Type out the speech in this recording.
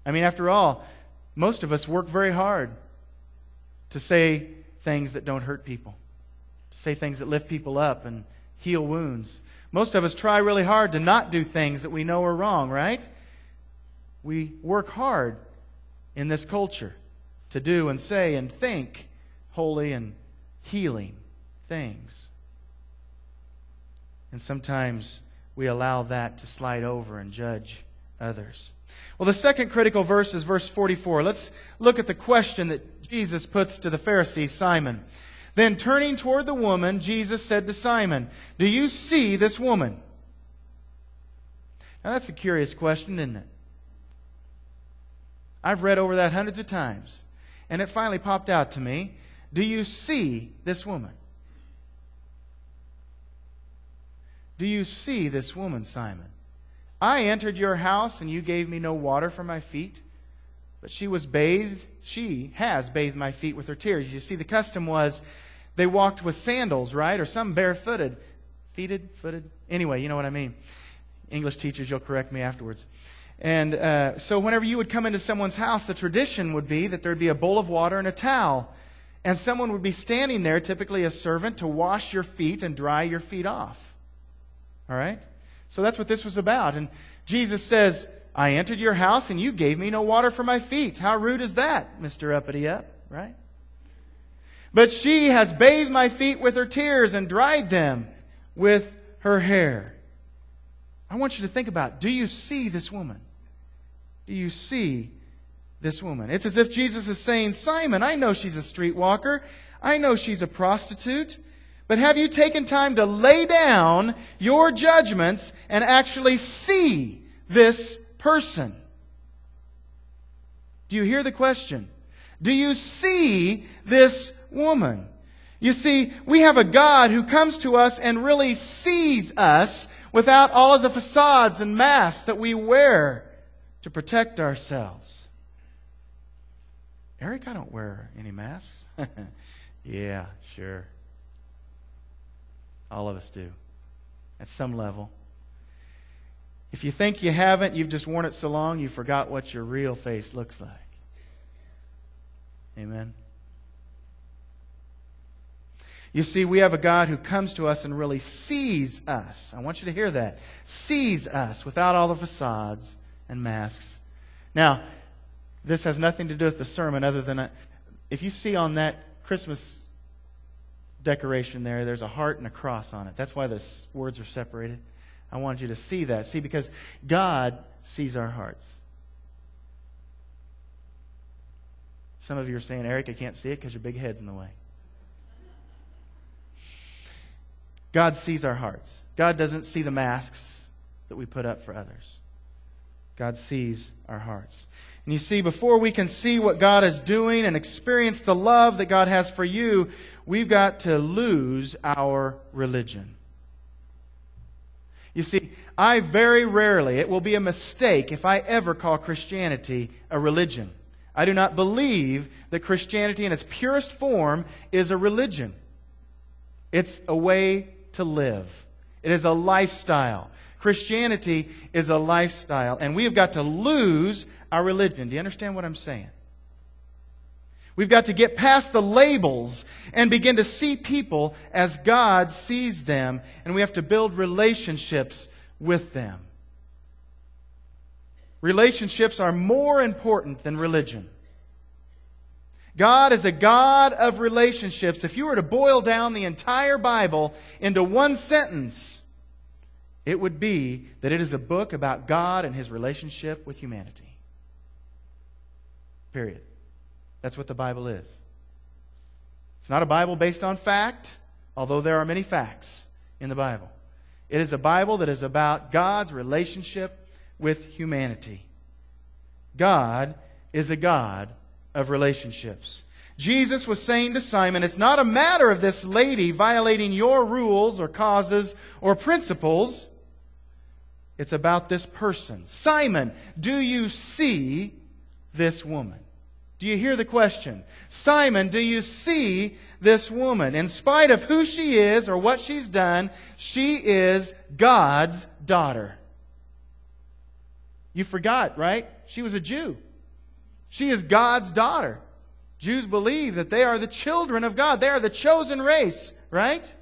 I mean, after all, most of us work very hard to say things that don't hurt people, to say things that lift people up and heal wounds. Most of us try really hard to not do things that we know are wrong, right? We work hard in this culture to do and say and think holy and healing things. And sometimes we allow that to slide over and judge others. Well, the second critical verse is verse 44. Let's look at the question that Jesus puts to the Pharisee, Simon. Then turning toward the woman, Jesus said to Simon, "Do you see this woman?" Now that's a curious question, isn't it? I've read over that hundreds of times, and it finally popped out to me. Do you see this woman? Do you see this woman, Simon? I entered your house, and you gave me no water for my feet, but she has bathed my feet with her tears. You see, the custom was they walked with sandals, right? Or some barefooted. Footed? Anyway, you know what I mean. English teachers, you'll correct me afterwards. And so whenever you would come into someone's house, the tradition would be that there would be a bowl of water and a towel. And someone would be standing there, typically a servant, to wash your feet and dry your feet off. All right? So that's what this was about. And Jesus says, I entered your house and you gave me no water for my feet. How rude is that, Mr. Uppity-up, right? But she has bathed my feet with her tears and dried them with her hair. I want you to think about, do you see this woman? Do you see this woman? It's as if Jesus is saying, Simon, I know she's a streetwalker. I know she's a prostitute. But have you taken time to lay down your judgments and actually see this person? Do you hear the question? Do you see this woman? You see, we have a God who comes to us and really sees us without all of the facades and masks that we wear to protect ourselves. Eric, I don't wear any masks. Yeah, sure. All of us do. At some level. If you think you haven't, you've just worn it so long, you forgot what your real face looks like. Amen. You see, we have a God who comes to us and really sees us. I want you to hear that. Sees us without all the facades and masks. Now, this has nothing to do with the sermon other than if you see on that Christmas decoration there's a heart and a cross on it. That's why the words are separated. I want you to see that. See, because God sees our hearts. Some of you are saying, Eric, I can't see it because your big head's in the way. God sees our hearts. God doesn't see the masks that we put up for others. God sees our hearts. And you see, before we can see what God is doing and experience the love that God has for you, we've got to lose our religion. You see, I very rarely, it will be a mistake if I ever call Christianity a religion. I do not believe that Christianity in its purest form is a religion. It's a way to live. It is a lifestyle. Christianity is a lifestyle, and we have got to lose our religion. Do you understand what I'm saying? We've got to get past the labels and begin to see people as God sees them, and we have to build relationships with them. Relationships are more important than religion. God is a God of relationships. If you were to boil down the entire Bible into one sentence, it would be that it is a book about God and His relationship with humanity. Period. That's what the Bible is. It's not a Bible based on fact, although there are many facts in the Bible. It is a Bible that is about God's relationship with humanity. God is a God of relationships. Jesus was saying to Simon, it's not a matter of this lady violating your rules or causes or principles. It's about this person. Simon, do you see this woman? Do you hear the question? Simon, do you see this woman? In spite of who she is or what she's done, she is God's daughter. You forgot, right? She was a Jew. She is God's daughter. Jews believe that they are the children of God. They are the chosen race, right?